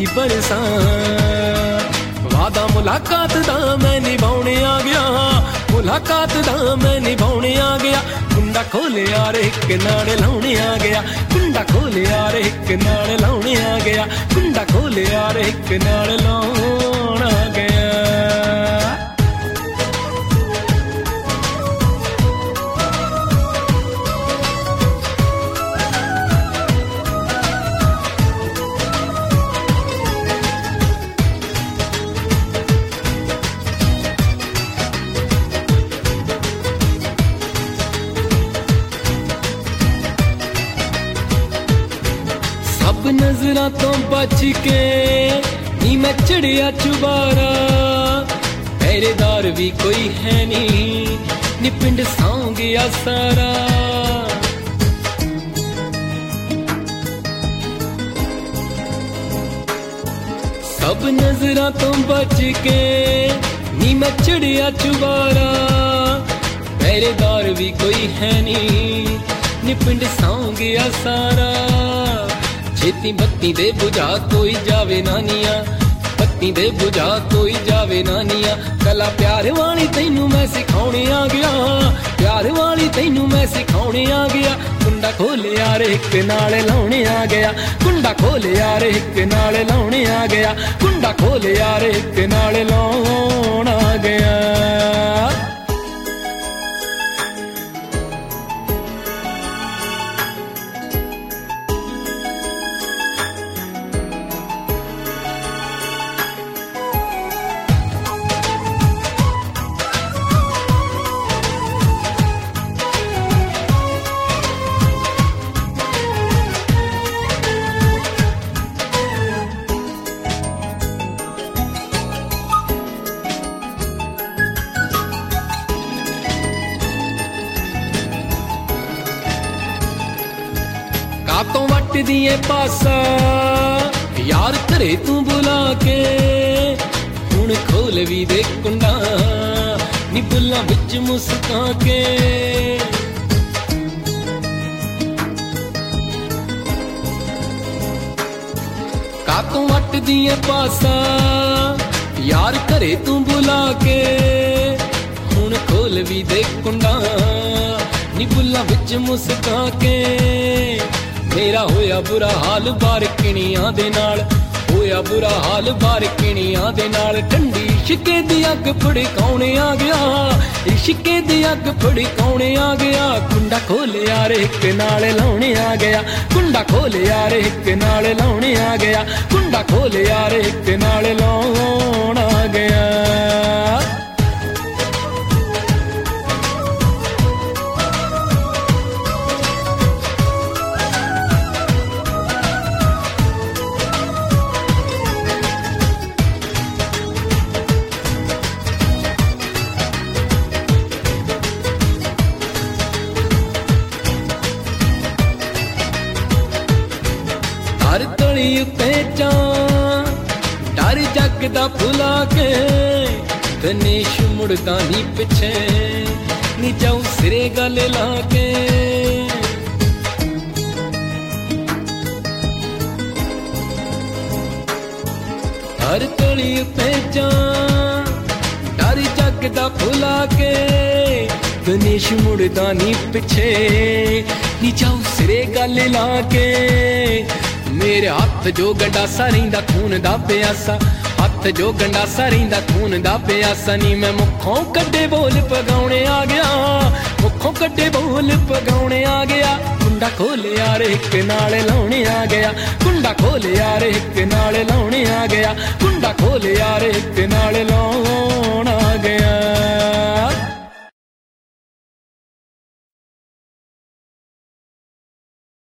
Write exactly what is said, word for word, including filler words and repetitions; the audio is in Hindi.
बरसा वादा मुलाकात दा मैं निभाने आ गया मुलाकात दा मैं निभाने आ गया कुंडा खोले यार एक नाल लाउने आ गया कुंडा खोले यार एक नाल लाउने आ गया कुंडा खोले यार एक नाल लाउण आ गया नजरा तो बच के नी मैं चढ़िया चुबारा पहरेदार भी कोई है नी नी पिंड सौ गया सारा सब नजरा तो बच के नी मैं चढ़िया चुबारा पहरेदार भी कोई है नी नी पिंड सौ गया सारा छेती बत्ती दे बुझा कोई जावे नानिया बत्ती दे बुझा कोई जावे नानिया कला प्यार वाली तैनू मैं सिखाने आ गया प्यार वाली तैनू मैं सिखाने आ गया कुंडा खोले यार एक नाल लाउने आ गया कुंडा खोले यार एक नाल लाउने आ गया कुंडा खोले यार एक नाल लाउण आ गया तो वट दिए पासा यार घरे तू बुला के हुण खोल भी दे कुंडा नी बुल्ला बिच मुस्का के का तो वट दिए पासा यार घरे तू बुला के हुण खोल भी दे कुंडा नी बुल्ला बिच मुस्का के मेरा होया बुरा हाल बारकिणियां दे नाल होया बुरा हाल बारकिणियां दे नाल ठंडी इश्के दी अग भड़काउने आ गया इश्के दी अग भड़काउने आ गया कुंडा खोले यार एक नाल लाउने आ गया कुंडा खोले यार एक नाल लाउने आ गया कुंडा खोले यार एक नाल लाउण आ गया हर तली उत्ते चा डर जगदा भुला के गणेश मुड़दा नी पिछे नी जाऊं सिरे गल लाके हर तली उत्ते चा डर जगदा भुला के गणेश मुड़दा नी पिछे नी जाऊं सिरे गल लाके मेरे हाथ जो गंडासा रहिंदा खून दा प्यासा हाथ जो गंडासा रहिंदा खून दा प्यासा नी मैं मुखों कड्डे बोल पगाउने आ गया मुखों कड्डे बोल पगाउने आ गया कुंडा खोले यार एक नाल लाउने आ गया कुंडा खोले यार एक नाल लाउने आ गया कुंडा खोले यार एक नाल लाउण